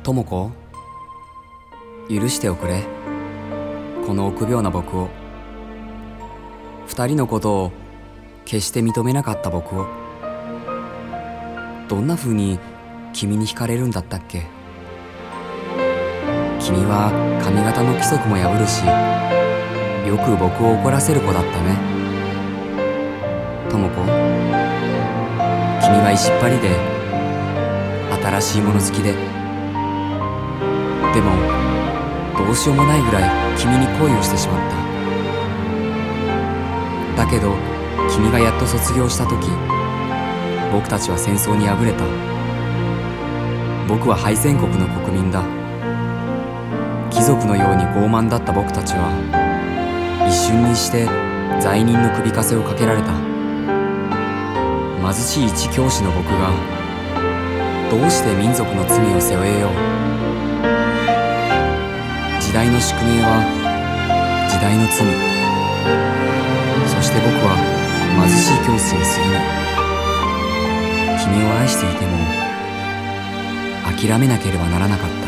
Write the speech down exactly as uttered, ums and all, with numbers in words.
智子、許しておくれ、この臆病な僕を。二人のことを決して認めなかった僕を。どんな風に君に惹かれるんだったっけ。君は髪型の規則も破るし、よく僕を怒らせる子だったね。智子、君は石っ張りで新しいもの好きで、でもどうしようもないぐらい君に恋をしてしまった。だけど君がやっと卒業した時、僕たちは戦争に敗れた。僕は敗戦国の国民だ。貴族のように傲慢だった僕たちは一瞬にして罪人の首かせをかけられた。貧しい一教師の僕がどうして民族の罪を背負えよう。時代の宿命は時代の罪。そして僕は貧しい教師に過ぎない。君を愛していても諦めなければならなかった。